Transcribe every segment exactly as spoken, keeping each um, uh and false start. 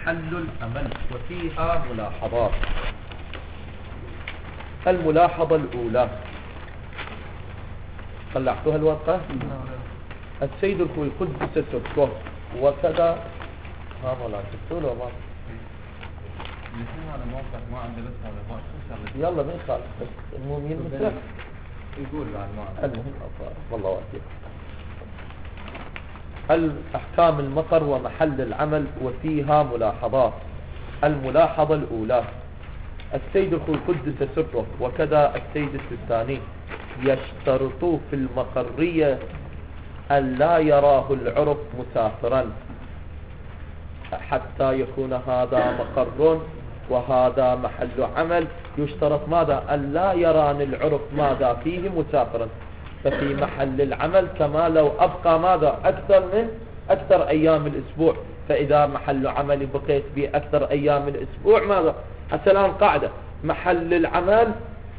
محل العمل وفيها ملاحظات. الملاحظة الأولى طلعتوها الورقة. السيد الخوي قدس سره وكذا ها ولا تقولوا ما هذا موقف ما عنده بس هذا يلا ما يخالف بس المهم يلمسه يقول بعد ما المهم والله واكيد. الأحكام المقر ومحل العمل وفيها ملاحظات. الملاحظة الأولى السيد الخوي قدس سره وكذا السيد الثاني يشترط في المقرية أن لا يراه العرف مسافرا حتى يكون هذا مقر وهذا محل عمل. يشترط ماذا؟ أن لا يران العرف ماذا فيه مسافرا. ففي محل العمل كما لو أبقى ماذا أكثر من أكثر أيام الأسبوع. فإذا محل عملي بقيت به أكثر أيام الأسبوع ماذا؟ حتى الآن قاعدة محل العمل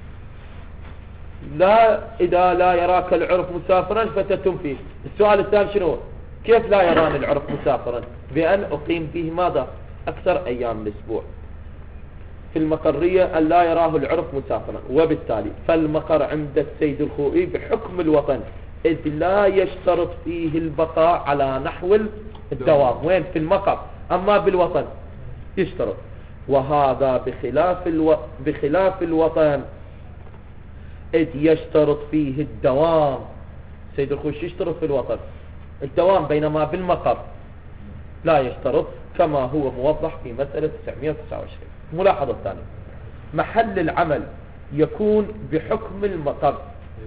لا إذا لا يراك العرف مسافرا فتتم فيه. السؤال الثاني شنو؟ كيف لا يران العرف مسافرا؟ بأن أقيم فيه ماذا؟ أكثر أيام الأسبوع. في المقرية أن لا يراه العرف مسافرا. وبالتالي فالمقر عند السيد الخوئي بحكم الوطن إذ لا يشترط فيه البقاء على نحو الدوام. وين؟ في المقر. أما بالوطن يشترط. وهذا بخلاف الو... بخلاف الوطن إذ يشترط فيه الدوام. سيد الخوئي يشترط في الوطن الدوام بينما بالمقر لا يشترط كما هو موضح في مسألة تسعمئة وتسعة وعشرين. ملاحظة الثانية محل العمل يكون بحكم المقر.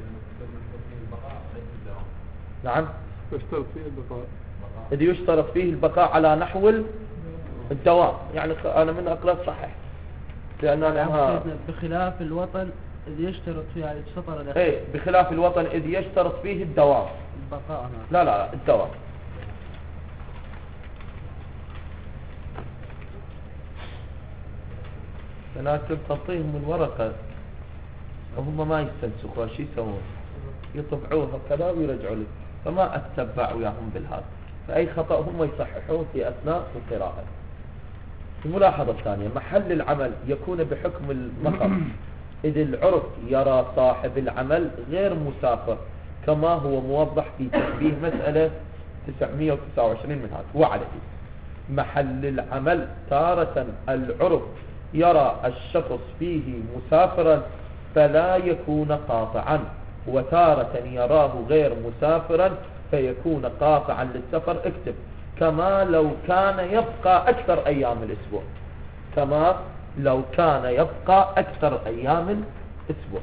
نعم يشترط فيه البقاء إذ يشترط فيه البقاء على نحو الدوام. يعني أنا من أقرأ صحيح لأن أنا بخلاف الوطن إذ يشترط فيه هذه السطر الأخير. إيه بخلاف الوطن إذ يشترط فيه الدوام. البقاء هنا. لا لا لا الدوام. أنا كنت أعطيهم الورقة وهم ما يستنسخوا شو يسوون؟ يطبعوها كذا ويرجعوا لي. فما أتبع وياهم بالهذا. فأي خطأ هم يصححون في أثناء القراءة. الملاحظة الثانية محل العمل يكون بحكم المقر إذ العرف يرى صاحب العمل غير مسافر كما هو موضح في تشبيه مسألة تسعمئة وتسعة وعشرين من هذا. وعليه محل العمل تارة العرف يرى الشخص فيه مسافرا فلا يكون قاطعا وتارة يراه غير مسافرا فيكون قاطعا للسفر. اكتب كما لو كان يبقى أكثر أيام الأسبوع. كما لو كان يبقى أكثر أيام الأسبوع.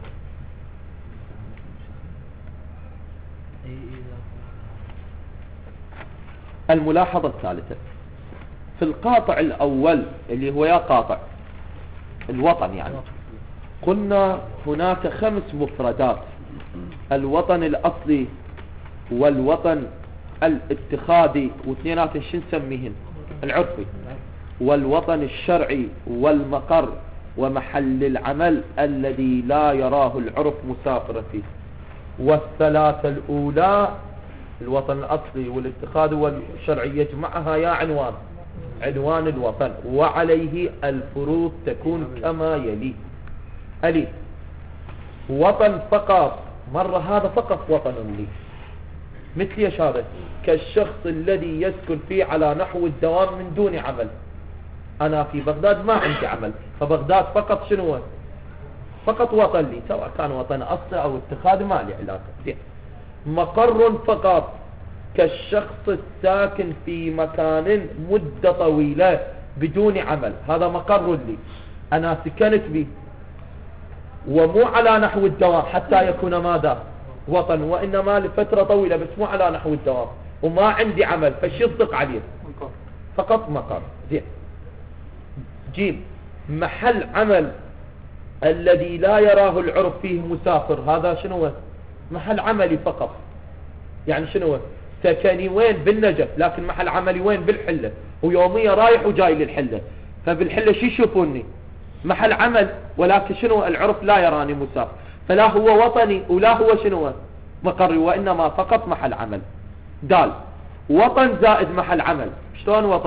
الملاحظة الثالثة في القاطع الأول اللي هو يا قاطع الوطن يعني قلنا هناك خمس مفردات: الوطن الأصلي والوطن الاتخاذي واثنينات شو نسميهن العرفي، والوطن الشرعي والمقر ومحل العمل الذي لا يراه العرف مسافرا فيه. والثلاثة الأولى الوطن الأصلي والاتخاذ والشرعي يجمعها يا عنوان عنوان الوطن. وعليه الفروض تكون كما يلي: ألف وطن فقط، مرة هذا فقط وطن لي مثل يش هذا كالشخص الذي يسكن فيه على نحو الدوام من دون عمل. أنا في بغداد ما عندي عمل فبغداد فقط شنو فقط وطن لي سواء كان وطن أصلي أو اتخاذ ما لي علاقة. مقر فقط كالشخص الساكن في مكان مدة طويلة بدون عمل، هذا مقر لي أنا سكنت به ومو على نحو الدوام حتى يكون ماذا وطن، وإنما لفترة طويلة بس مو على نحو الدوام وما عندي عمل فش يصدق عليه فقط مقر. زين. جيم محل عمل الذي لا يراه العرف فيه مسافر، هذا شنو محل عملي فقط. يعني شنو سكني وين بالنجف لكن محل عملي وين بالحلة ويومية رايح وجاي للحلة، فبالحلة شي يشوفوني محل عمل ولكن شنو العرف لا يراني مسافر، فلا هو وطني ولا هو شنو مقري وإنما فقط محل عمل. دال وطن زائد محل عمل. شلون وطن؟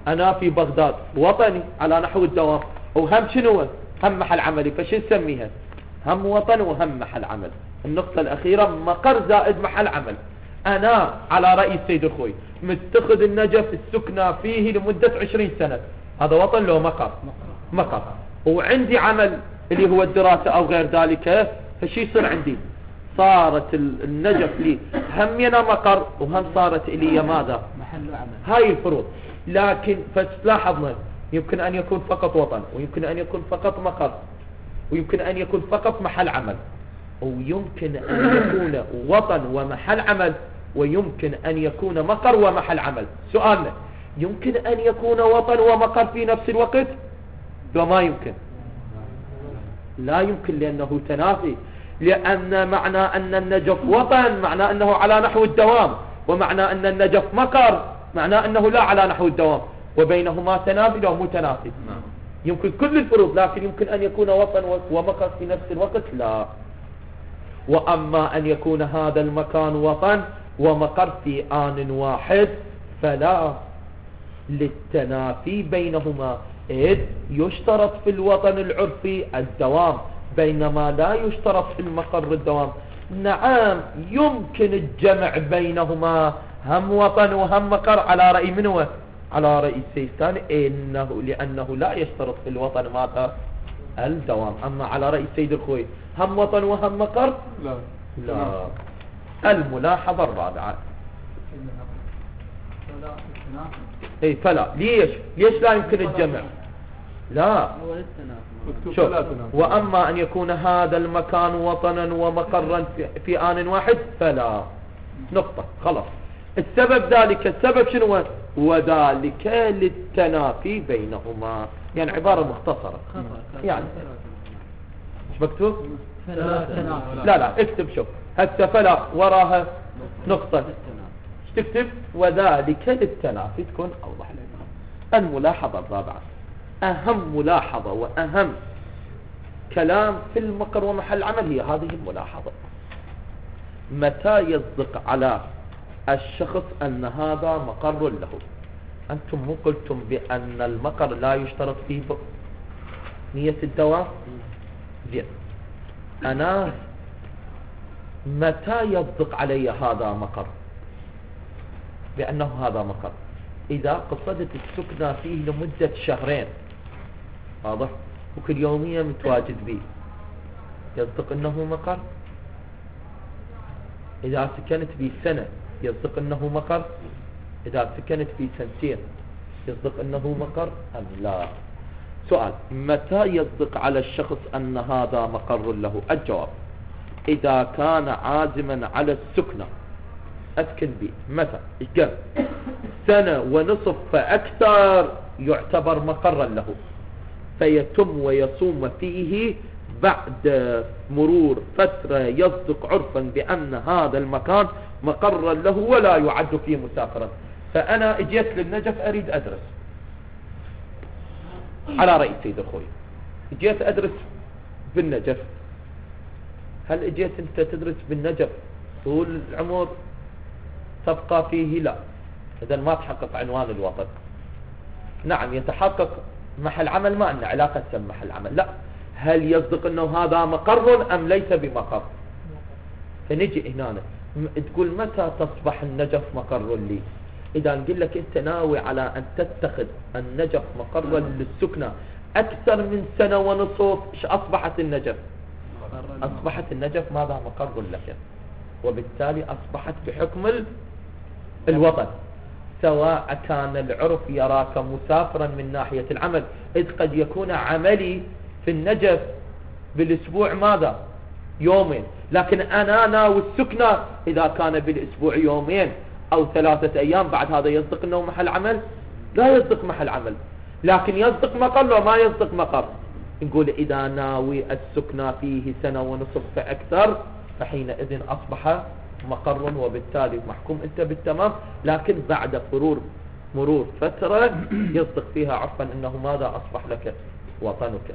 أنا في بغداد وطني على نحو الدوام، وهم شنو هم محل عملي، فشو نسميها؟ هم وطن وهم محل عمل. النقطة الأخيرة مقر زائد محل عمل. أنا على رأي السيد الخوي متخذ النجف السكنة فيه لمدة عشرين سنة، هذا وطن له مقر مقر، وعندي عمل اللي هو الدراسة أو غير ذلك، فشي يصير عندي؟ صارت النجف لي هم ينا مقر وهم صارت لي ماذا؟ محل عمل. هاي الفروض. لكن فلاحظنا يمكن أن يكون فقط وطن، ويمكن أن يكون فقط مقر، ويمكن أن يكون فقط محل عمل، ويمكن أن يكون وطن ومحل عمل، ويمكن أن يكون مقر ومحل عمل. سؤالنا يمكن أن يكون وطن ومقر في نفس الوقت؟ وما يمكن، لا يمكن، لأنه تنافي. لأن معنى أن النجف وطن معنى أنه على نحو الدوام، ومعنى أن النجف مقر معنى أنه لا على نحو الدوام، وبينهما تنافي أو متنافي. يمكن كل الفروض، لكن يمكن أن يكون وطن ومقر في نفس الوقت لا. وأما أن يكون هذا المكان وطن ومقر في آن واحد فلا، للتنافي بينهما، إذ يشترط في الوطن العرفي الدوام بينما لا يشترط في المقر الدوام. نعم يمكن الجمع بينهما، هم وطن وهم مقر، على رأي من هو؟ على رأي السيستاني، إنه لأنه لا يشترط في الوطن ماذا؟ الدوام. أما على رأي السيد الخوي هم وطن وهم مقر لا لا. الملاحظة الرابعة اي فلا، ليش ليش لا يمكن الجمع؟ لا هو للتنافي. شوف، وأما أن يكون هذا المكان وطنا ومقرا في, في آن واحد فلا. نقطة، خلاص. السبب ذلك السبب شنو؟ وذلك للتنافي بينهما. يعني عبارة مختصرة يعني مش مكتوب؟ لا لا اكتب، شوف هسه فلا وراها نقطة، تكتب وذلك للتنافي تكون أوضح لنا. الملاحظة الرابعة، أهم ملاحظة وأهم كلام في المقر ومحل عمل هي هذه الملاحظة: متى يصدق على الشخص أن هذا مقر له؟ أنتم مو قلتم بأن المقر لا يشترط فيه نية الدوام؟ زين، أنا متى يصدق علي هذا مقر بأنه هذا مقر؟ إذا قصدت السكنة فيه لمدة شهرين، واضح، وكل يوميا متواجد به، يصدق أنه مقر. إذا سكنت به سنة يصدق أنه مقر. إذا سكنت به سنتين يصدق أنه مقر أم لا؟ سؤال: متى يصدق على الشخص أن هذا مقر له؟ الجواب: إذا كان عازما على السكنة أسكن به، متى؟ قبل سنة ونصف فأكثر يعتبر مقرا له، فيتم ويصوم فيه بعد مرور فترة يصدق عرفا بأن هذا المكان مقرا له ولا يعد فيه مسافرا. فأنا اجيت للنجف أريد أدرس على رأي سيد الخوي، اجيت أدرس بالنجف. هل اجيت انت تدرس بالنجف طول العمر تبقى فيه؟ لا، إذا ما تحقق عنوان الوطن. نعم يتحقق محل عمل، ما أنه علاقة سم محل عمل، لا، هل يصدق أنه هذا مقر أم ليس بمقر؟ فنجي هنا تقول متى تصبح النجف مقر لي؟ إذا نقول لك أنت ناوي على أن تتخذ النجف مقرا للسكنة أكثر من سنة ونصف، إيش أصبحت النجف؟ أصبحت النجف ماذا؟ مقر لك، وبالتالي أصبحت بحكم الوطن، سواء كان العرف يراك مسافرا من ناحية العمل، إذ قد يكون عملي في النجف بالأسبوع ماذا؟ يومين، لكن أنا ناوي السكنة إذا كان بالأسبوع يومين أو ثلاثة أيام، بعد هذا يصدق أنه محل عمل؟ لا يصدق محل عمل، لكن يصدق مقر لو ما يصدق مقر. نقول إذا ناوي السكنة فيه سنة ونصف فأكثر فحينئذ أصبح مقر، وبالتالي محكوم أنت بالتمام، لكن بعد مرور مرور فترة يصدق فيها عرفا أنه ماذا؟ أصبح لك وطنك.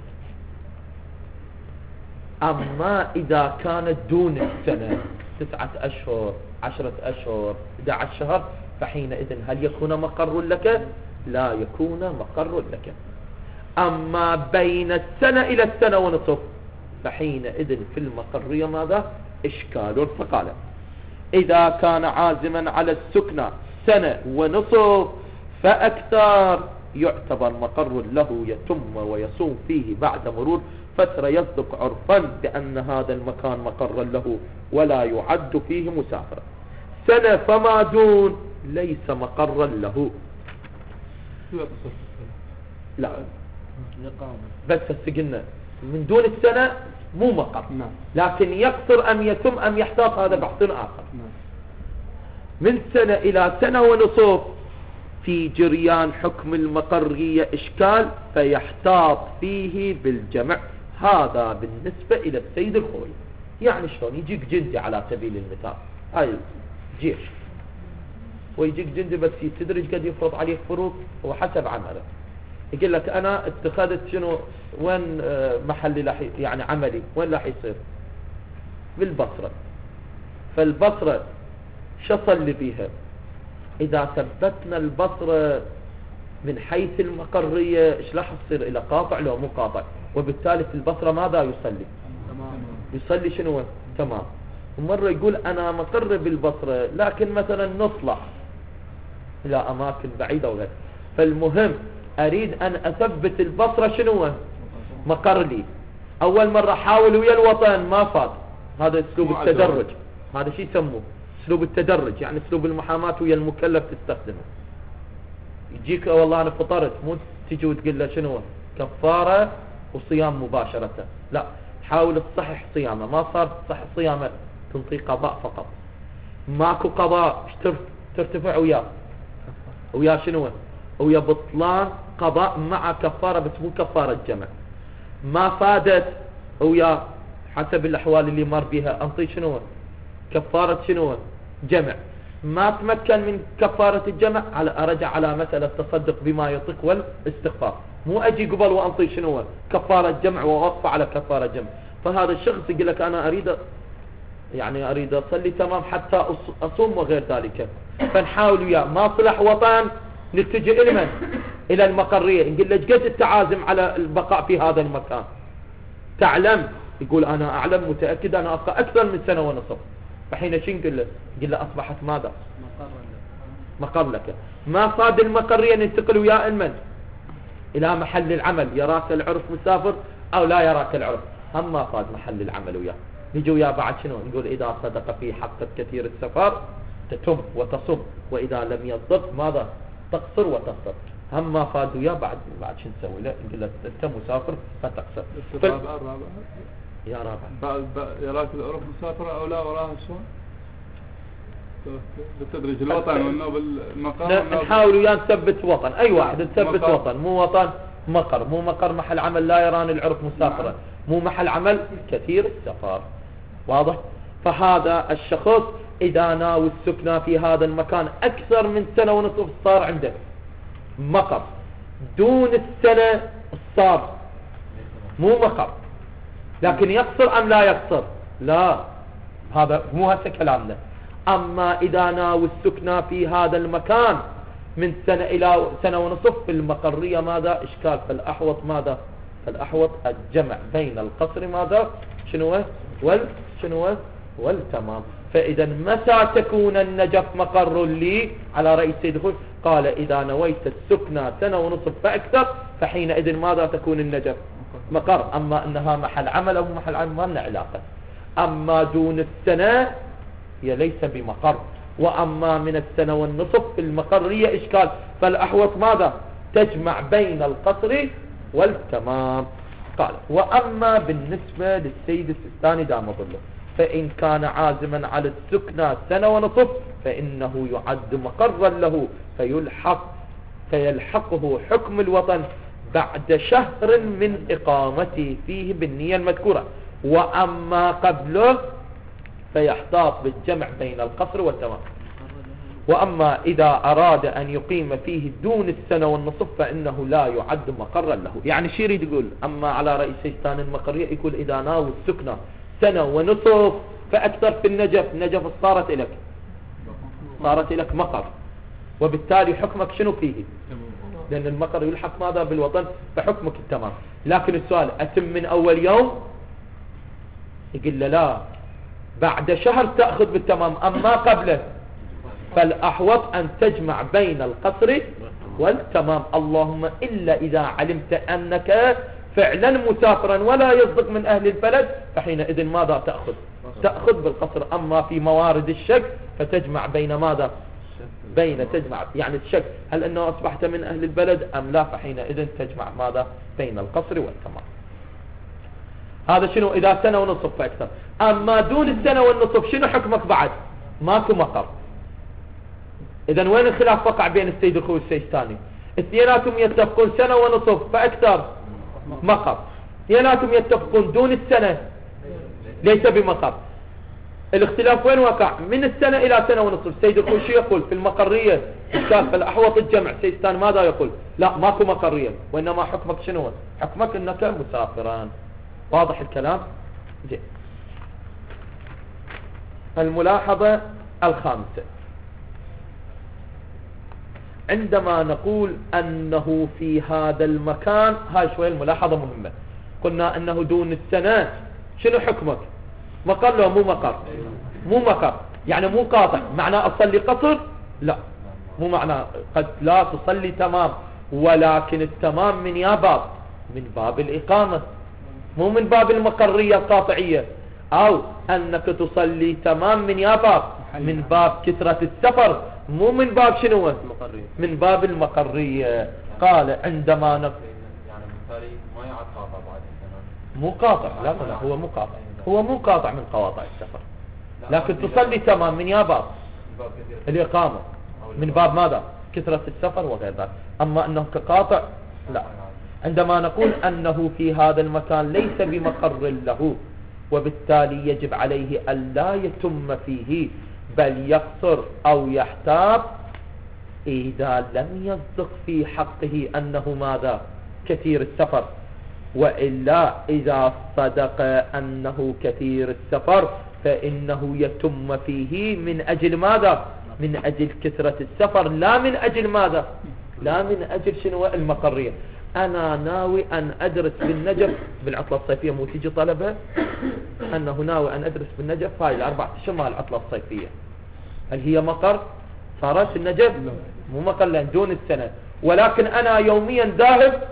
أما إذا كانت دون السنة، تسعة أشهر، عشرة أشهر، أحد عشر شهر، فحينئذ هل يكون مقر لك؟ لا يكون مقر لك. أما بين السنة إلى السنة ونصف فحينئذ في المقرية ماذا إشكال. فقال إذا كان عازما على السكنى سنة ونصف فأكثر يعتبر مقر له يتم ويصوم فيه بعد مرور فترة، يصدق عرفا بأن هذا المكان مقرا له ولا يعد فيه مسافرا. سنة فما دون ليس مقرا له. لا بس قلنا من دون السنة مو مقر، لكن يقصر أم يتم أم يحتاط هذا بحث آخر. من سنة إلى سنة ونصف في جريان حكم المقرية إشكال فيحتاط فيه بالجمع. هذا بالنسبة إلى السيد الخوي. يعني شلون يجيك جندي على سبيل المثال هاي جيش ويجيك جندي بس تدرج قد يفرض عليك فروض وحسب عمله، يقول لك أنا اتخذت شنو وين محلي لح يعني عملي وين راح يصير بالبصرة. فالبصرة شو صلي بيها؟ إذا ثبتنا البصرة من حيث المقرية إيش راح تصير إلى قاطع لو مو قاطع، وبالتالي في البصرة ماذا يصلي؟ يصلي شنو؟ تمام. ومرة يقول أنا مقر بالبصرة لكن مثلا نصلح إلى أماكن بعيدة وغير. فالمهم أريد أن أثبت البصرة شنو مقر لي. أول مرة حاول ويا الوطن ما فات، هذا أسلوب التدرج، هذا شيء يسموه أسلوب التدرج، يعني أسلوب المحاماة ويا المكلف تستخدمه. يجيك والله أنا فطرت، مو تجي وتقول له شنو كفارة وصيام مباشرة، لا حاول تصحح صيامه، ما صار تصحح صيامه تنطي قضاء فقط. ماكو قضاء ترتفع وياه ويا شنو ويا بطلان قضاء مع كفارة بس مو كفارة جمع. ما فادت ويا حسب الأحوال اللي مر بها أنطي شنو كفارة شنو جمع. ما تمكن من كفارة الجمع على أرجع على مسألة تصدق بما يطيق والاستغفار، مو أجي قبل وأنطي شنو كفارة جمع وأوقف على كفارة جمع. فهذا الشخص يقول لك أنا أريد يعني أريد أصلي تمام حتى أصوم وغير ذلك. فنحاول وياه ما صلح وطن نتجه إلى من؟ إلى المقرية، نقول له قد التعازم على البقاء في هذا المكان؟ تعلم؟ يقول أنا أعلم متأكد أنا أبقى أكثر من سنة ونصف. فحين شو نقول له؟ نقول له أصبحت ماذا؟ مقر لك. ما فاد المقرية ننتقل وياه المن إلى محل العمل، يراك العرف مسافر أو لا يراك العرف، هم ما فاد محل العمل وياه. نجي وياه بعد شنو نقول؟ إذا صدق في حق كثير السفر تتم وتصم، وإذا لم يصدق ماذا؟ تقصر وتصدق. هم ما فاد وياه بعد بعد شو نسوي له؟ نقول له أنت مسافر فتقصر. الرابع الرابع يا رابع بعد يراك العرف مسافر أو لا وراها شو؟ بالتدريج الوطن وإنه بالمقام. نحاول وياه نثبت وطن، أي واحد نثبت وطن، مو وطن مقر، مو مقر محل عمل لا يراني العرف مسافرة، مو محل عمل كثير السفر. واضح؟ فهذا الشخص إذا ناوي السكنة في هذا المكان أكثر من سنة ونصف صار عنده مقر. دون السنة صار مو مقر، لكن يقصر أم لا يقصر؟ لا، هذا مو هسه كلامنا. أما إذا ناوي السكنة في هذا المكان من سنة إلى سنة ونصف في المقرية ماذا؟ إشكال. فالأحوط ماذا؟ فالأحوط الجمع بين القصر ماذا؟ شنو وال شنو والتمام. فإذا متى تكون النجف مقر لي على رأي السيد الخوي؟ قال إذا نويت السكنة سنة ونصف فأكثر فحينئذ ماذا تكون النجف؟ مقر. أما أنها محل عمل أو محل عمل ما لنا علاقة. أما دون السنة هي ليس بمقر، وأما من السنة والنصف في المقرية إشكال. فالأحوط ماذا؟ تجمع بين القصر والتمام. قال وأما بالنسبة للسيد السيستاني دام ظله فإن كان عازما على السكنى سنة ونصف فإنه يعد مقرا له فيلحق فيلحقه حكم الوطن بعد شهر من إقامته فيه بالنية المذكورة. وأما قبله فيحتاط بالجمع بين القصر والتمام. وأما إذا أراد أن يقيم فيه دون السنة والنصف فإنه لا يعد مقرا له. يعني شي يريد يقول؟ أما على رأي سيستان المقرية يقول إذا ناوي السكنة سنة ونصف فأكثر في النجف، نجف صارت لك صارت لك مقر، وبالتالي حكمك شنو فيه؟ لأن المقر يلحق ماذا بالوطن فحكمك التمام. لكن السؤال أتم من أول يوم؟ يقول له لا، بعد شهر تأخذ بالتمام، أما قبله فالأحوط أن تجمع بين القصر والتمام، اللهم إلا إذا علمت أنك فعلا مسافرا ولا يصدق من أهل البلد، فحينئذ ماذا تأخذ؟ تأخذ بالقصر. أما في موارد الشك فتجمع بين ماذا؟ بين تجمع يعني الشك هل أنه أصبحت من أهل البلد أم لا، فحينئذ تجمع ماذا؟ بين القصر والتمام. هذا شنو إذا سنة ونصف فأكثر. أما دون السنة والنصف شنو حكمك بعد؟ ماكو مقر. إذن وين الخلاف وقع بين السيد الخوي والسيستاني؟ اثنيناتهم يتفقون سنة ونصف فأكثر مقر، اثنيناتهم يتفقون دون السنة ليس بمقر. الاختلاف وين وقع؟ من السنة إلى سنة ونصف. السيد الخوي شو يقول في المقرية؟ كان فالأحوط الجمع. السيستاني ماذا يقول؟ لا ماكو مقرية، وإنما حكمك شنو؟ حكمك أنك مسافران. واضح الكلام؟ جي. الملاحظة الخامسة، عندما نقول أنه في هذا المكان، هاي شوية الملاحظة مهمة، قلنا أنه دون السنة شنو حكمك؟ مقر لو مو مقر؟ مو مقر يعني مو قاطع. معنى أصلي قصر؟ لا مو معنى. قد لا تصلي تمام، ولكن التمام من يا باب؟ من باب الإقامة، مو من باب المقرية القاطعية. أو أنك تصلي تمام من يا باب؟ من باب كثرة السفر، مو من باب شنو؟ من باب المقرية. قال عندما نق... يعني بالتالي ما يعد قاطع بعد السنة. مو قاطع، لا لا هو مو قاطع، هو مو قاطع من قواطع السفر، لكن تصلي تمام من يا باب؟ الإقامة، من باب ماذا؟ كثرة السفر وغير ذلك. أما أنه كقاطع لا. عندما نقول أنه في هذا المكان ليس بمقر له، وبالتالي يجب عليه أن لا يتم فيه بل يقصر أو يحتاط إذا لم يصدق في حقه أنه ماذا؟ كثير السفر. وإلا إذا صدق أنه كثير السفر فإنه يتم فيه من أجل ماذا؟ من أجل كثرة السفر، لا من أجل ماذا؟ لا من أجل شنو؟ المقرية. أنا ناوي أن أدرس بالنجف بالعطلة الصيفية، مو تيجي طلبة أنه ناوي أن أدرس بالنجف هاي الأربع أشهر مع العطلة الصيفية، هل هي مقر؟ صارت النجف مو مقر لأن دون السنة. ولكن أنا يوميا ذاهب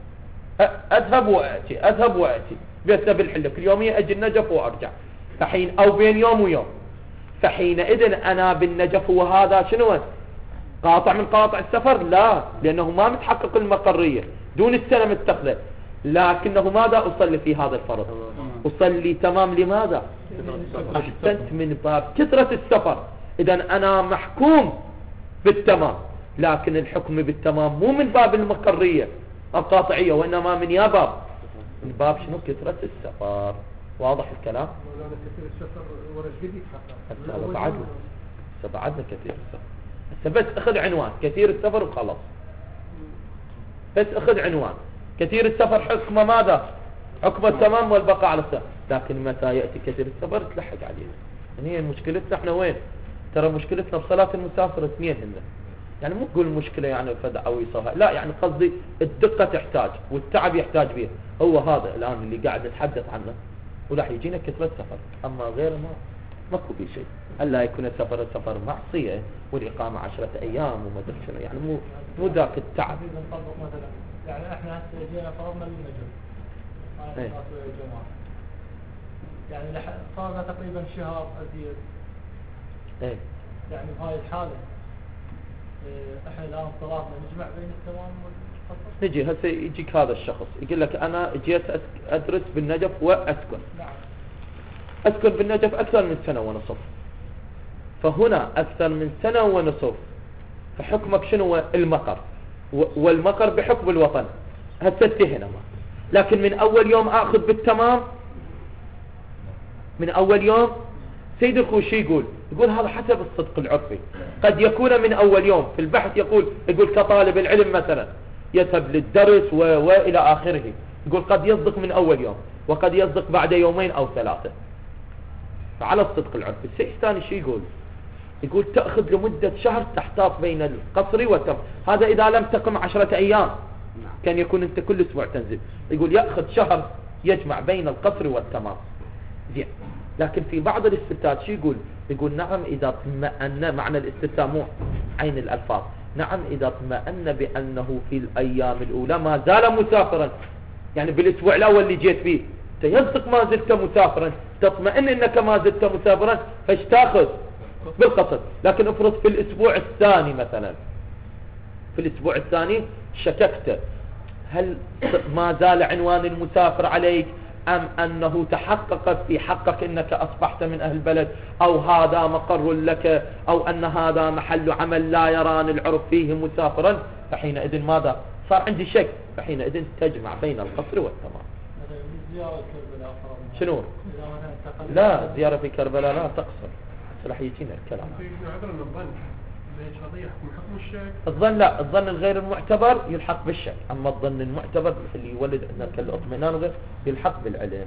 أذهب وأتي أذهب وأتي بيتنا بالحلة كل يوميا أجي النجف وأرجع، فحين أو بين يوم ويوم، فحينئذ أنا بالنجف وهذا شنو؟ قاطع من قاطع السفر؟ لا، لأنه ما متحقق المقرية، دون السنة متخذة. لكنه ماذا أصلي في هذا الفرض؟ أصلي تمام. لماذا؟ أحسنت، من باب كثرة السفر. إذن أنا محكوم بالتمام، لكن الحكم بالتمام مو من باب المقرية القاطعية، وإنما من يا باب؟ من باب شنو؟ كثرة السفر. واضح الكلام؟ كثير السفر ورا جديد حقا. هسه بعدنا هسه بعدنا كثير السفر. هسه بس أخذ عنوان كثير السفر وخلاص. بس أخذ عنوان كثير السفر حكمه ماذا؟ حكم التمام والبقاء على السفر. لكن متى يأتي كثير السفر تلحق عليه. يعني هي مشكلتنا احنا وين؟ ترى مشكلتنا بصلاة المسافر اثنين هن. يعني مو تقول مشكلة يعني فدع أو يصها، لا، يعني قصدي الدقة تحتاج والتعب يحتاج به. هو هذا الآن اللي قاعد نتحدث عنه، وراح يجينا كثرة سفر. أما غير ما ماكو بي شيء. ألا يكون السفر السفر معصية والإقامة عشرة أيام وما أدري شنو، يعني مو مو ذاك التعب. يعني احنا هسه جينا فرضنا للنجم ايه. يعني صارنا تقريبا شهر أزيد. ايه. يعني بهاي الحالة اه احنا الآن صلاتنا نجمع بين التمام والقصر. نجي هسه يجيك هذا الشخص يقول لك أنا جيت أدرس بالنجف وأسكن. نعم. أسكن بالنجف أكثر من سنة ونصف. فهنا أكثر من سنة ونصف، فحكمك شنو؟ المقر، والمقر بحكم الوطن. هسه هنا ما، لكن من أول يوم أخذ بالتمام. من أول يوم سيد الخوشي يقول يقول هذا حسب الصدق العرفي. قد يكون من أول يوم في البحث، يقول يقول كطالب العلم مثلا يذهب للدرس وإلى آخره، يقول قد يصدق من أول يوم، وقد يصدق بعد يومين أو ثلاثة. فعلى الصدق العرفي. السيستاني شي يقول؟ يقول تأخذ لمدة شهر تحتاط بين القصر والتمام. هذا إذا لم تقم عشرة أيام، كان يكون أنت كل أسبوع تنزل. يقول يأخذ شهر يجمع بين القصر والتمام. زين. لكن في بعض الاستفتاءات شو يقول؟ يقول نعم إذا اطمأن، معنى الاستفتاء مو عين الألفاظ، نعم إذا اطمأن بأنه في الأيام الأولى ما زال مسافرا، يعني بالأسبوع الأول اللي جيت فيه يصدق ما زلت مسافرا، تطمئن أنك ما زلت مسافرا، فايش تأخذ؟ بالقصر. لكن افرض في الأسبوع الثاني مثلا، في الأسبوع الثاني شككت هل ما زال عنوان المسافر عليك، أم أنه تحقق في حقك أنك أصبحت من أهل البلد، أو هذا مقر لك، أو أن هذا محل عمل لا يران العرف فيه مسافرا، فحينئذ ماذا؟ صار عندي شك، فحينئذ تجمع بين القصر والتمام. شنو؟ لا، زيارة في كربلاء لا تقصر، راح يجينا الكلام. الظن لا، الظن الغير المعتبر يلحق بالشك، أما الظن المعتبر اللي يولد أنك الاطمئنان غير يلحق بالعلم.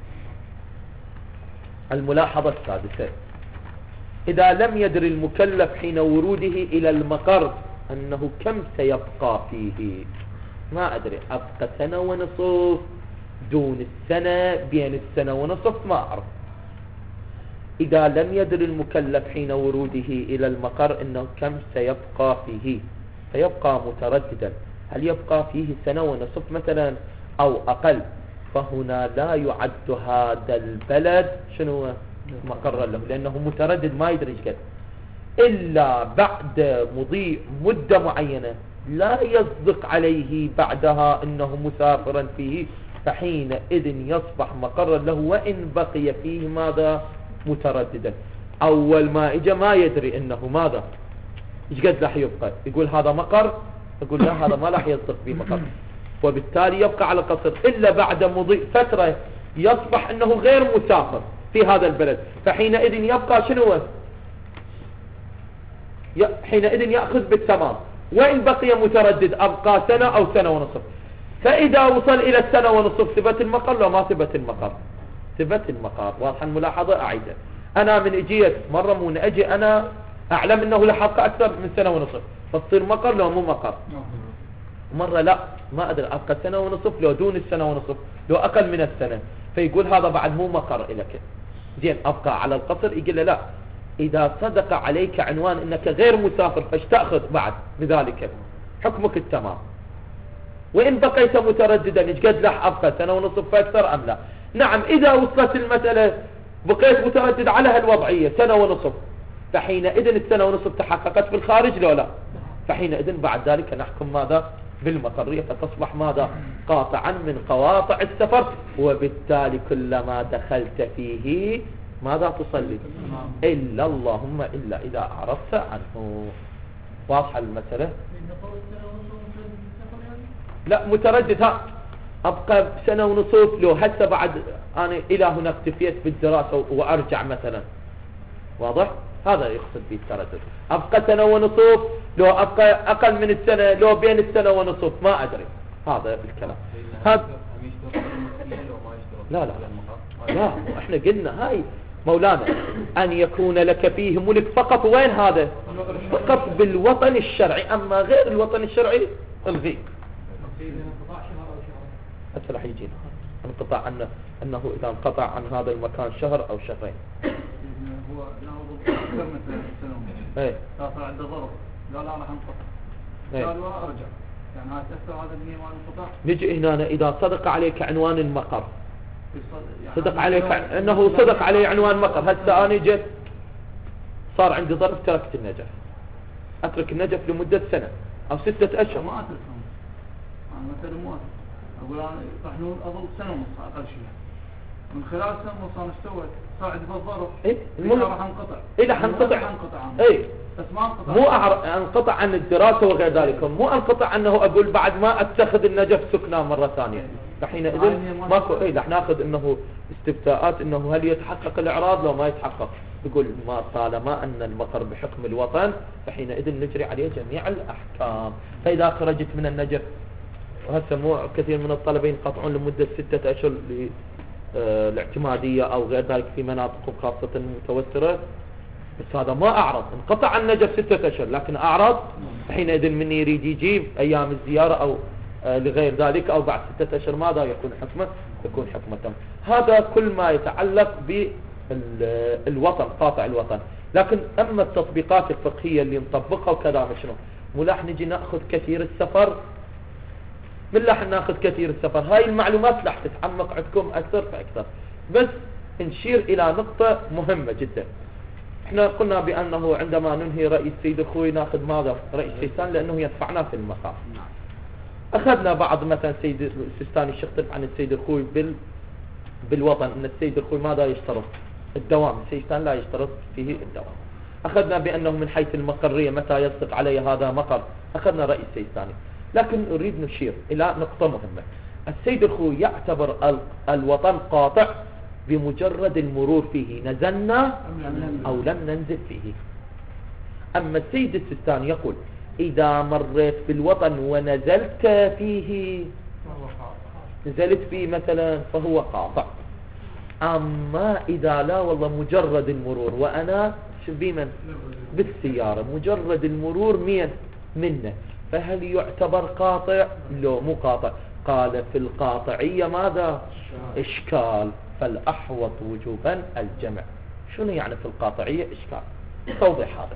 الملاحظة السادسة: إذا لم يدر المكلف حين وروده إلى المقر أنه كم سيبقى فيه، ما أدري، أبقى سنة ونصف، دون السنة، بين السنة ونصف، ما أعرف. إذا لم يدر المكلف حين وروده إلى المقر أنه كم سيبقى فيه، فيبقى مترددا، هل يبقى فيه سنة ونصف مثلا أو أقل، فهنا لا يعد هذا البلد شنو مقر له، لأنه متردد ما يدري قد، إلا بعد مضي مدة معينة لا يصدق عليه بعدها أنه مسافرا فيه، فحينئذ يصبح مقرا له، وإن بقي فيه ماذا؟ مترددا. أول ما إجا ما يدري أنه ماذا، إيش قد راح يبقى، يقول هذا مقر، يقول لا هذا ما راح يصدق فيه مقر، وبالتالي يبقى على قصر، إلا بعد مضي فترة يصبح أنه غير مسافر في هذا البلد، فحينئذ يبقى شنو؟ حينئذ يأخذ بالتمام، وإن بقي متردد أبقى سنة أو سنة ونصف. فإذا وصل إلى السنة ونصف ثبت المقر لو ما ثبت المقر؟ ثبت المقر. واضح الملاحظة؟ أعيدها. أنا من إجيت مرة مو أجي أنا أعلم أنه لحق أكثر من سنة ونصف، فتصير مقر لو مو مقر. مرة لا، ما أدري، أبقى سنة ونصف لو دون السنة ونصف، لو أقل من السنة، فيقول هذا بعد مو مقر إلك، زين أبقى على القصر. يقول له لا، إذا صدق عليك عنوان أنك غير مسافر فاش تأخذ بعد بذلك؟ حكمك التمام. وإن بقيت مترددا إيش قد راح أبقى سنة ونصف فأكثر أم لا؟ نعم، إذا وصلت المسألة بقيت متردد على هالوضعية سنة ونصف، فحينئذ السنة ونصف تحققت في الخارج لو لا، فحينئذ بعد ذلك نحكم ماذا؟ بالمقرية، فتصبح ماذا؟ قاطعا من قواطع السفر، وبالتالي كلما دخلت فيه ماذا تصلي؟ إلا اللهم إلا إذا أعرضت عنه. واضحة المسألة؟ لا، متردد، ها أبقى سنة ونصف لو هسه بعد أنا إلى هنا اكتفيت بالدراسة وأرجع مثلا. واضح؟ هذا يقصد به التردد. أبقى سنة ونصف لو أبقى أقل من السنة، لو بين السنة ونصف، ما أدري. هذا الكلام. هذا لا لا لا, لا. احنا قلنا هاي مولانا أن يكون لك فيه ملك فقط. وين هذا؟ فقط بالوطن الشرعي، أما غير الوطن الشرعي الغي. هسه راح يجينا انقطاع عنه، أنه إذا انقطع عن هذا المكان شهر أو شهرين. هو له مثلا سنة ايه صار عنده ظرف، قال أنا راح انقطع، ايه قال وأرجع، يعني هاي تأثر هذا النية مال الانقطاع. نجي هنا إذا صدق عليك عنوان المقر، صدق عليك أنه صدق عليه عنوان مقر. هسه أنا جيت صار عندي ظرف، تركت النجف، أترك النجف لمدة سنة أو ستة أشهر. ما أتركهم أنا مثلا مو أترك، أقول أنا راح نقول أظل سنة ونص أقل شيء، من خلال سنة ونص أنا استويت صار عندي بالظرف. إيه المهم راح انقطع. إيه راح انقطع. إيه بس ما انقطع. مو أعر... انقطع عن الدراسة وغير ذلك، مو انقطع أنه أقول بعد ما أتخذ النجف سكنة مرة ثانية. فحينئذ ماكو. إيه رح ناخذ إنه استفتاءات إنه هل يتحقق الإعراض لو ما يتحقق. يقول ما طالما أن المقر بحكم الوطن فحينئذ نجري عليه جميع الأحكام. فإذا خرجت من النجف، وهسه مو كثير من الطلبة ينقطعون لمدة ستة أشهر الاعتمادية أو غير ذلك في مناطق خاصة متوترة، بس هذا ما أعرض، انقطع عن النجف ستة أشهر لكن أعرض، حينئذ من يريد يجيب أيام الزيارة أو آه لغير ذلك أو بعد ستة أشهر ماذا يكون حكمه؟ يكون حكمه تم. هذا كل ما يتعلق بالوطن، قاطع الوطن. لكن أما التطبيقات الفقهية اللي نطبقها وكذا شنو، ملاح نجي نأخذ كثير السفر، من راح ناخذ كثير السفر، هاي المعلومات راح تتعمق عندكم أكثر فأكثر. بس نشير إلى نقطة مهمة جدا. احنا قلنا بأنه عندما ننهي رأي السيد الخوي ناخذ ماذا؟ رأي السيستان لأنه يدفعنا في المقام. أخذنا بعض مثلا السيد السيستاني يختلف عن السيد الخوي بال بالوطن، أن السيد الخوي ماذا يشترط؟ الدوام، السيستان لا يشترط فيه الدوام. أخذنا بأنه من حيث المقرية متى يصدق علي هذا مقر، أخذنا رأي السيستاني. لكن أريد نشير إلى نقطة مهمة. السيد الخوي يعتبر ال... الوطن قاطع بمجرد المرور فيه، نزلنا أو لم ننزل فيه. أما السيد السيستاني يقول إذا مريت بالوطن ونزلت فيه، نزلت فيه مثلا فهو قاطع. أما إذا لا والله مجرد المرور وأنا بمن بالسيارة، مجرد المرور مين منه، فهل يعتبر قاطع؟ لا مو قاطع. قال في القاطعية ماذا؟ إشكال، فالأحوط وجوبا الجمع. شنو يعني في القاطعية إشكال؟ توضيح هذا.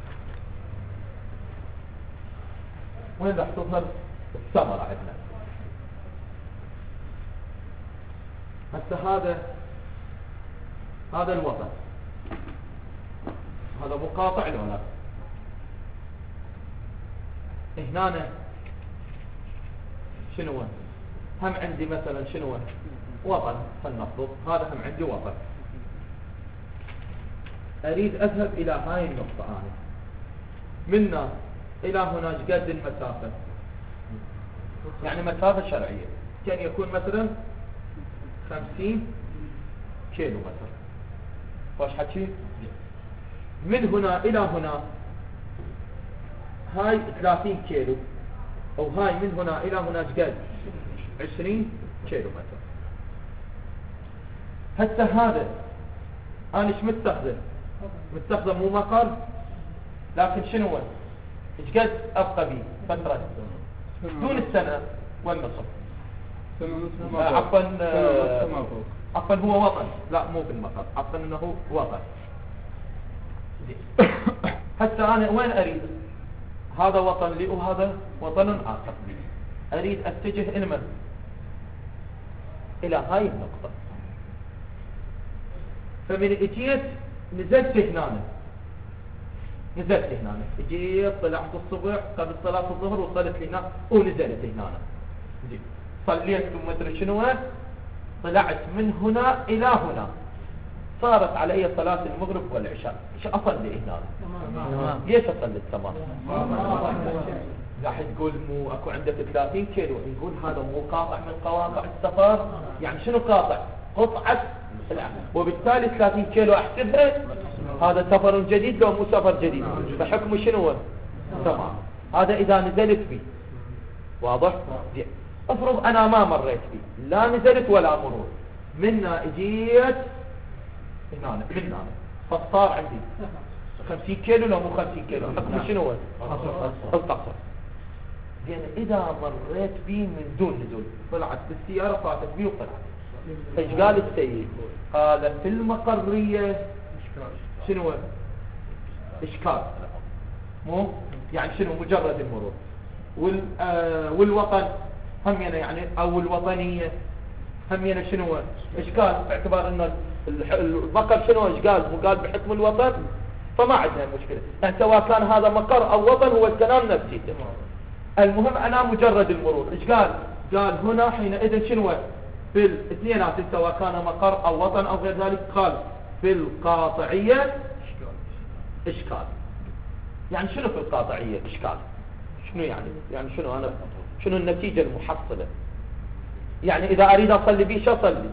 وين راح تظهر الثمرة عندنا؟ هسه هذا هذا الوطن، هذا مقاطع لو لا؟ هنا شنو هم عندي مثلا شنو وطن، فلنفرض هذا هم عندي وطن، اريد اذهب الى هاي النقطة انا منا الى هنا قد المسافة، يعني مسافة شرعية كان يكون مثلا خمسين كيلو مثلا، واش حكي؟ من هنا الى هنا هاي ثلاثين كيلو، او هاي من هنا الى هنا قد عشرين كيلو مثلا. هسه هذا انا ايش مستخدم؟ مستخدم مو مقر، لكن شنو هو؟ ايش قد ابقى به فترة دون السنة والنصف. عفوا عفوا هو وطن، لا مو بالمقر، عفوا انه وطن. هسه انا وين اريد؟ هذا وطن لي وهذا وطن آخر، أريد أتجه إلى من؟ إلى هاي النقطة. فمن اجيت نزلت هنا، نزلت هنا اجيت طلعت الصبح قبل صلاة الظهر وصلت هنا ونزلت هنا، صليت مدري شنو، طلعت من هنا إلى هنا، صارت علي صلاة المغرب والعشاء. ايش اصلي هنا؟ ليش اصلي التمام؟ راح تقول مو اكو عندك ثلاثين كيلو، نقول هذا مو قاطع من قواطع السفر. يعني شنو قاطع؟ قطعة، وبالتالي ثلاثين كيلو احسبها هذا سفر جديد لو مو سفر جديد، فحكمه شنو؟ تمام. هذا اذا نزلت فيه، واضح؟ زين. افرض انا ما مريت فيه، لا نزلت ولا مرور، منا اجيت هنا من هنا، فصار عندي خمسين كيلو لو مو خمسين كيلو، حكم شنو هو؟ القصر. زين اذا مريت بي من دون نزول، طلعت بالسيارة فاتت بي وطلعت، ايش قال السيد؟ قال في المقرية شنو هو؟ اشكال، مو يعني شنو مجرد المرور. وال آه والوطن هم يعني او الوطنية هم يعني شنو هو؟ اشكال، باعتبار انه المقر شنو اشكال؟ مو قال بحكم الوطن، فما عندنا مشكلة. يعني سواء كان هذا مقر او وطن هو الكلام نفسي. المهم انا مجرد المرور. ايش قال؟ قال هنا حينئذ شنو في الاثنينات، سواء كان مقر او وطن او غير ذلك، قال في القاطعية اشكال. يعني شنو في القاطعية اشكال؟ شنو يعني؟ يعني شنو انا شنو النتيجة المحصلة؟ يعني اذا اريد اصلي بيه شو اصلي؟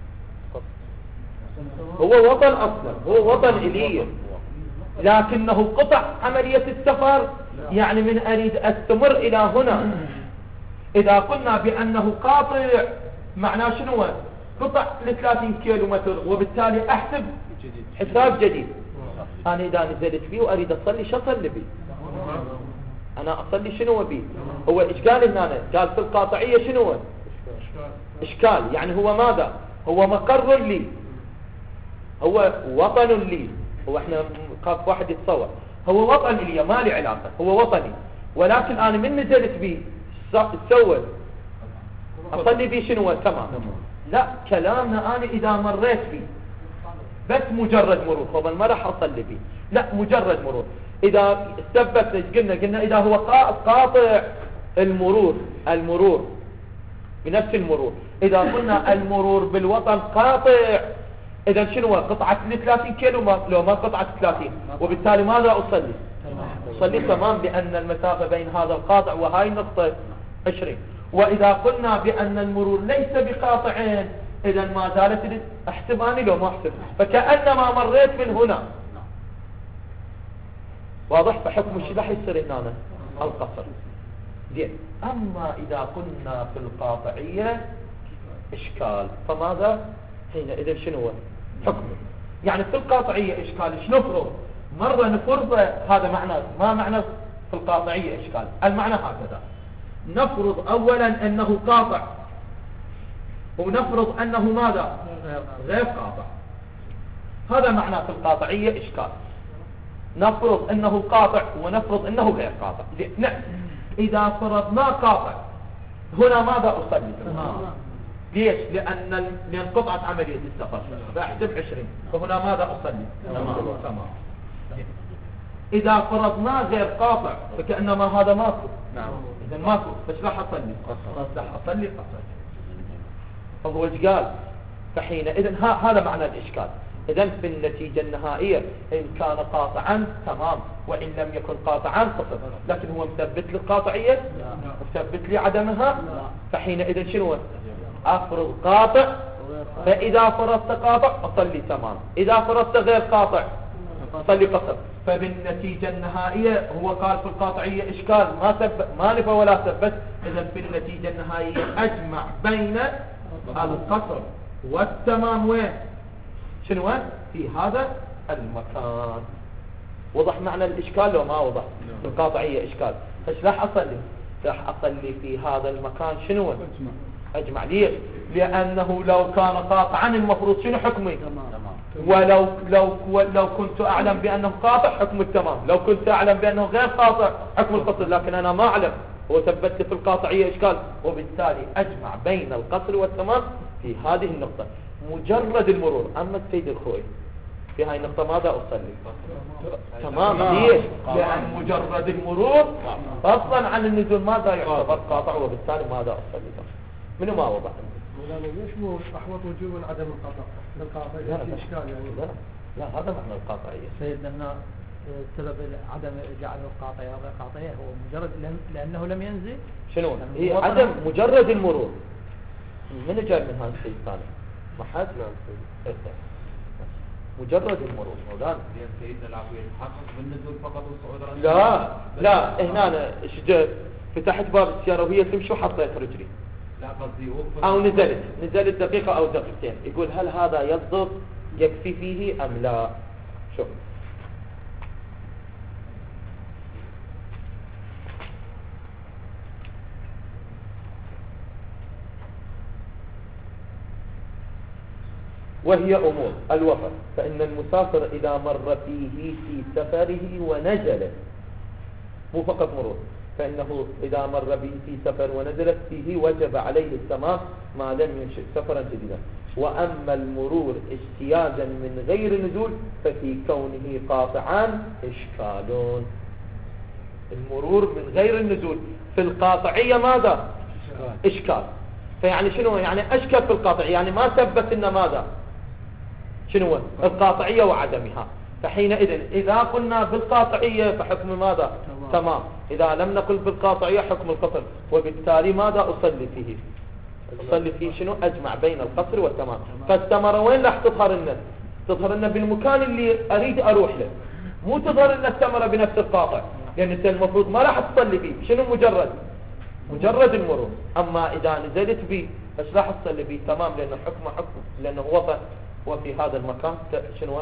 هو وطن اصلا، هو وطن الي، لكنه قطع عملية السفر. يعني من اريد استمر الى هنا، اذا قلنا بانه قاطع معناه شنو؟ قطع ل ثلاثين كيلو متر، وبالتالي احسب حساب جديد. أنا إذا نزلت فيه وأريد أصلي شو أصلي بيه؟ أنا أصلي شنو بيه؟ هو إيش قال هنا؟ قال في القاطعية شنو؟ إشكال. يعني هو ماذا؟ هو مقر لي، هو وطن لي. هو إحنا خاف واحد يتصور هو وطن لي، ما لي علاقة، هو وطني، ولكن أنا من نزلت بيه تسوي أصلي بيه شنو؟ تمام. لا، كلامنا أنا إذا مريت بيه بس مجرد مرور، طبعا ما راح أصلي بيه، لا مجرد مرور. إذا استثبتنا قلنا قلنا إذا هو قاطع المرور، المرور بنفس المرور، إذا قلنا المرور بالوطن قاطع، إذا شنو قطعة ثلاثين كيلو ما لو ما قطعة ثلاثين، وبالتالي ماذا أصلي؟ أصلي تمام، لأن المسافة بين هذا القاطع وهاي النقطة عشرين. وإذا قلنا بأن المرور ليس بقاطعين، إذا ما زالت احسباني لو ما احسب، فكأنما مريت من هنا. واضح؟ فحكم الشيء راح يصير هنا القصر. زين. أما إذا قلنا في القاطعية إشكال، فماذا حينئذ شنو هو حكمه؟ يعني في القاطعية إشكال، إيش نفرض؟ مرة نفرض هذا معنى، ما معنى في القاطعية إشكال؟ المعنى هكذا: نفرض أولا أنه قاطع، ونفرض أنه ماذا؟ غير قاطع. هذا معنى في القاطعية إشكال. نفرض أنه قاطع ونفرض أنه غير قاطع. نعم. إذا فرضنا قاطع هنا ماذا أصلي؟ ليش؟ لأن لأن قطعة عملية السفر فأحسب عشرين، فهنا ماذا أصلي؟ تمام. إذا فرضنا غير قاطع فكأنما هذا ماكو. نعم. إذا ماكو، بس راح أصلي راح أصلي قصر. فهو إيش قال؟ فحينئذ هذا معنى الإشكال. إذن في النتيجة النهائية إن كان قاطعا تمام، وإن لم يكن قاطعا قصر، لكن هو مثبت لي القاطعية، مثبت لي عدمها، فحينئذ شنو؟ أفرض قاطع، فإذا فرضت قاطع أصلي تمام، إذا فرضت غير قاطع أصلي قصر. فبالنتيجة النهائية هو قال في القاطعية إشكال، ما ثبت، ما نفى ولا ثبت. إذن في النتيجة النهائية أجمع بين القصر والتمام. وين؟ شنو؟ في هذا المكان. وضح معنى الإشكال لو ما وضح؟ في القاطعية إشكال، فايش راح أصلي؟ راح أصلي في هذا المكان شنو؟ أجمع. ليش؟ لأنه لو كان قاطعا المفروض شنو حكمي؟ ولو لو لو كنت أعلم بأنه قاطع حكم التمام، لو كنت أعلم بأنه غير قاطع حكم القصر، لكن أنا ما أعلم وثبت في القاطعية إشكال، وبالتالي أجمع بين القصر والتمام في هذه النقطة مجرد المرور. أما السيد الخوي في هاي النقطة ماذا أصلي؟ تمام. ليش؟ لأن مجرد المرور فضلا عن النزول ماذا يعتبر قاطع، وبالتالي ماذا أصلي؟ منو ما وضع؟ ليش مو أحوط وجوب عدم القطع؟ القاطعية في إشكال يعني. لا لا، هذا معنى القاطعية. سيدنا هنا سبب عدم جعله القاطعية أو غير قاطعية هو مجرد لأنه لم ينزل. شنو؟ هي عدم مجرد المرور. من جاي من هذا الشيء الثاني؟ ما حد. مجرد المرور مولانا. سيدنا العفو يتحقق بالنزول فقط والصعود. لا لا، هنا شجت فتحت باب السيارة وهي تمشي وحطيت رجلي، لا قصدي أو نزلت نزلت دقيقة أو دقيقتين، يقول هل هذا يضبط يكفي فيه أم لا؟ شوف وهي أمور الوفر، فإن المسافر إذا مر فيه في سفره ونزل، مو فقط مرور، فإنه إذا مر به في سفر ونزلت فيه وجب عليه التمام ما لم ينشئ سفرا جديدا. وأما المرور اجتيازا من غير نزول ففي كونه قاطعا إشكال. المرور من غير النزول في القاطعية ماذا؟ إشكال. فيعني شنو؟ يعني أشكل في القاطعية، يعني ما ثبت إن ماذا؟ شنو؟ القاطعية وعدمها. فحينئذ إذا قلنا بالقاطعية فحكم ماذا؟ تمام. إذا لم نقل بالقاطعية حكم القصر، وبالتالي ماذا أصلي فيه؟ أصلي فيه شنو؟ أجمع بين القصر والتمام. فالثمرة وين راح تظهر لنا؟ تظهر لنا بالمكان اللي أريد أروح له، مو تظهر لنا الثمرة بنفس القاطع، لأن أنت المفروض ما راح تصلي فيه شنو؟ مجرد مجرد المرور. أما إذا نزلت به فايش راح تصلي به؟ تمام، لأنه حكمه حكم، لأنه وطن وفي هذا المكان شنو؟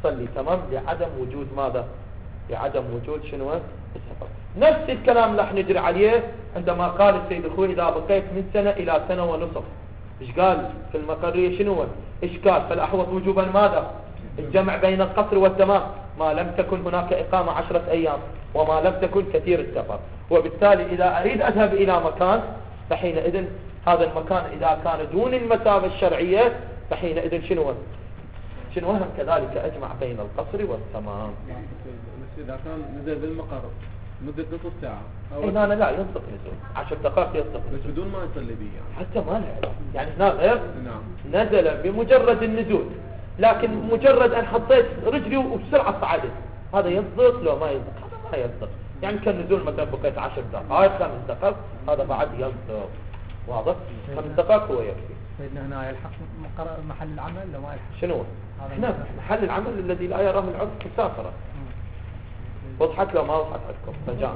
تصلي تمام لعدم وجود ماذا؟ لعدم وجود شنو؟ السفر. نفس الكلام راح نجري عليه عندما قال السيد الخوي إذا بقيت من سنة إلى سنة ونصف. إيش قال في المقرية شنو؟ إشكال فالأحوط وجوبا ماذا؟ الجمع بين القصر والتمام ما لم تكن هناك إقامة عشرة أيام وما لم تكن كثير السفر. وبالتالي إذا أريد أذهب إلى مكان فحينئذ هذا المكان إذا كان دون المسافة الشرعية فحينئذ شنو؟ شنو هم كذلك أجمع بين القصر والتمام. بس إذا كان نزل بالمقر مدة نصف ساعة أو هنا لا ينطق نزول عشر دقائق ينطق بس نزول بدون ما يصلي به يعني. حتى ما له علاقة يعني هنا غير نعم. نزل بمجرد النزول لكن مجرد أن حطيت رجلي وبسرعة صعدت هذا يصدق لو ما يصدق هذا ما يصدق يعني كان نزول مثلا بقيت عشر دقائق خمس دقائق هذا بعد يصدق واضح خمس دقائق هو يكفي. سيدنا هنا يلحق مقر محل العمل لو ما يلحق شنو احنا محل العمل الذي لا يراه العرف مسافرة وضحت لو ما وضحت عندكم فجاء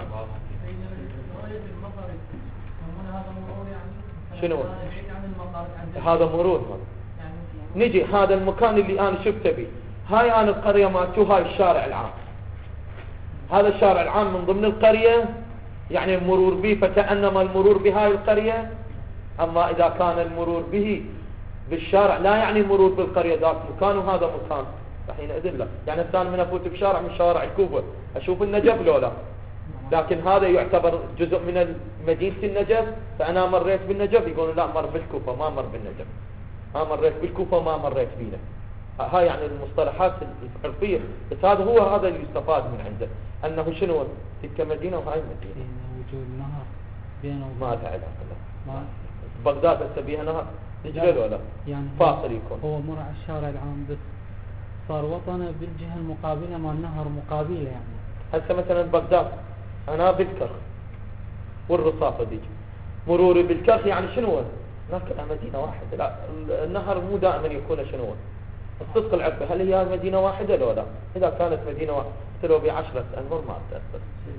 شنو هذا مرور هذا نجي هذا المكان اللي انا شفته به هاي انا القرية مالتو هاي الشارع العام هذا الشارع العام من ضمن القرية يعني المرور به فكأنما المرور بهاي القرية. اما اذا كان المرور به بالشارع لا يعني المرور بالقرية ذاك مكان وهذا مكان فحينئذ لا يعني الثاني من افوت بشارع من شوارع الكوفة اشوف النجف لو لا لكن هذا يعتبر جزء من مدينة النجف فانا مريت بالنجف يقولوا لا مر بالكوفة ما مر بالنجف ما مريت بالكوفة ما مريت بينا. هاي يعني المصطلحات العرفية بس هذا هو هذا اللي يستفاد من عنده انه شنو تلك مدينة وهاي مدينة وجود نهر بينه ما لها علاقة ما بغداد هسه بيها نهر رجال ولا يعني فاصل يكون هو مر على الشارع العام بس صار وطنه بالجهة المقابلة مع النهر مقابلة يعني هسه مثلا بغداد انا بالكرخ والرصافة دي مروري بالكرخ يعني شنو هناك مدينة واحدة لا النهر مو دائما يكون شنو الصدق العرفي هل هي مدينة واحدة لو لا اذا كانت مدينة واحدة لو بعشرة انهر ما تأثر.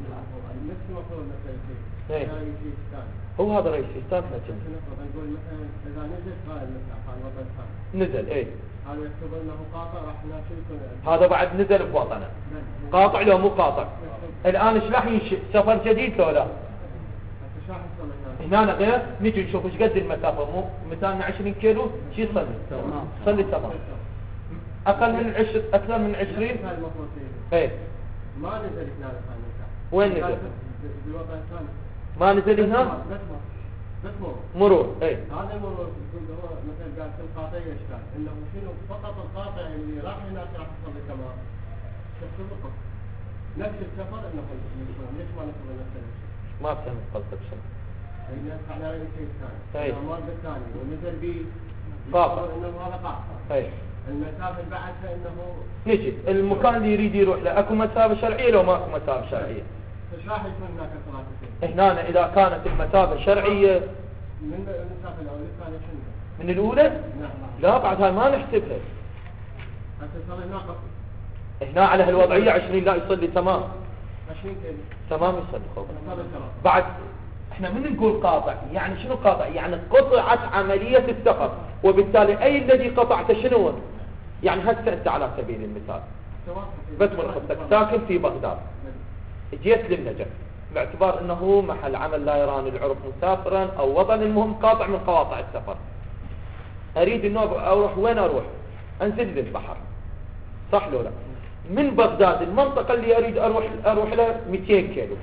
ايه هو هذا رئيس سيستان نقول مثلا اذا نزل هاي المسافه عن وطن ثاني نزل ايه هذا يعتبر انه قاطع راح ناشر هذا بعد نزل بوطنه قاطع لو مو قاطع الان ايش راح ينشئ سفر جديد لو لا هنا غير نجي نشوف ايش قد المسافه مو مثلا عشرين كيلو شو يصلي صلي تمام اقل من عشر اكثر من عشرين ايه ما نزل هنا وين نزل بالوطن الثاني ما نزل هنا بس بس مرور اي هذا المرور هو مثل قال في القاطعية اشكال انه شنو فقط القاطع اللي راح هناك راح يصلي كمان شفت الرقم نفس السفر انه ليش ما نصل نفس الشيء ما فهمت قصدك شنو الناس على شيء ثاني اي المرض الثاني ونزل به قاطع انه هذا قاطع اي المسافه اللي بعدها انه نجي المكان اللي يريد يروح له اكو مسافه شرعيه لو ماكو مسافه شرعيه ايش راح يكون هناك صلاه هنا اذا كانت المسافه شرعيه من المسافه الاولى الثانيه شنو من الاولى نعم لا بعد هاي ما نحسبها حتى صار هناك هنا على هالوضعيه عشرين لا يصلي تمام عشرين كيلو تمام يصلي خوف صار تمام بعد احنا من نقول قاطع يعني شنو قاطع يعني قطعت عمليه السفر وبالتالي اي الذي قطعته شنو يعني هسه انت على سبيل المثال بس من خطك ساكن في بغداد جيت للنجف باعتبار انه محل عمل لا يراني العرف مسافرا او وطن المهم قاطع من قواطع السفر اريد انه اروح وين اروح انزل للبحر صح لو لا من بغداد المنطقة اللي اريد اروح اروح لها مئتين كيلو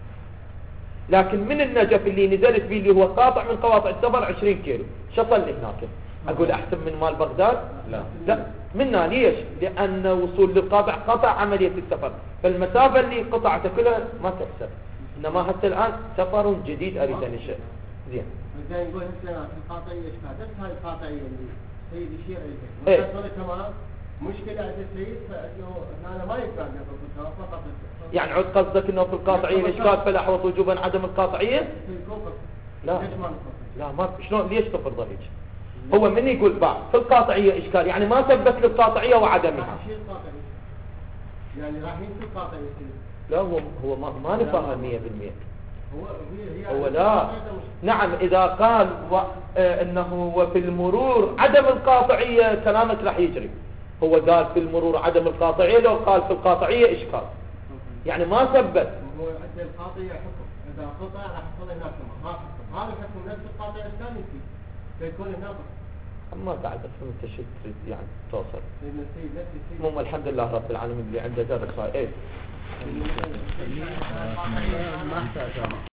لكن من النجف اللي نزلت به اللي هو قاطع من قواطع السفر عشرين كيلو شو صل هناك اقول احسن من مال بغداد لا لا منا ليش لان وصول للقاطع قطع عملية السفر فالمسافة اللي قطعتها كلها ما تحسب انما حتى الان سفر جديد اريد ان انشئ زين زين نقول هسه في القاطعيه ايش نفس هاي القاطعيه اللي سيد يشير إيه. اليها وصلت تمام مشكله عند السيد فانه هذا ما يقدر ياخذ فقط يعني عد قصدك انه في القاطعيه الاشكال فالاحوط وجوبا عدم القاطعيه في الكوكب لا ليش ما نصل لا ما شلون ليش تفرض هيك هو من يقول بعض في القاطعيه اشكال يعني ما ثبت للقاطعيه وعدمها راح يشيل القاطعيه يعني راح ينسى القاطعيه لا هو هو ما, ما نفهم مية بالمية هو هي هي هو لا نعم إذا قال و... آه انه وفي المرور عدم القاطعية كلامك راح يجري هو قال في المرور عدم القاطعية، لو قال في القاطعية إشكال، يعني ما ثبت. وهو عند القاطعية حكم، إذا قطع راح يحصل هناك ما حكم، هذا الحكم نفس القاطعية الثاني فيه فيكون هناك. ما قاعد أفهم أنت شو تريد يعني توصل. نسي نسي المهم الحمد لله رب العالمين اللي عنده درس هاي. إيه.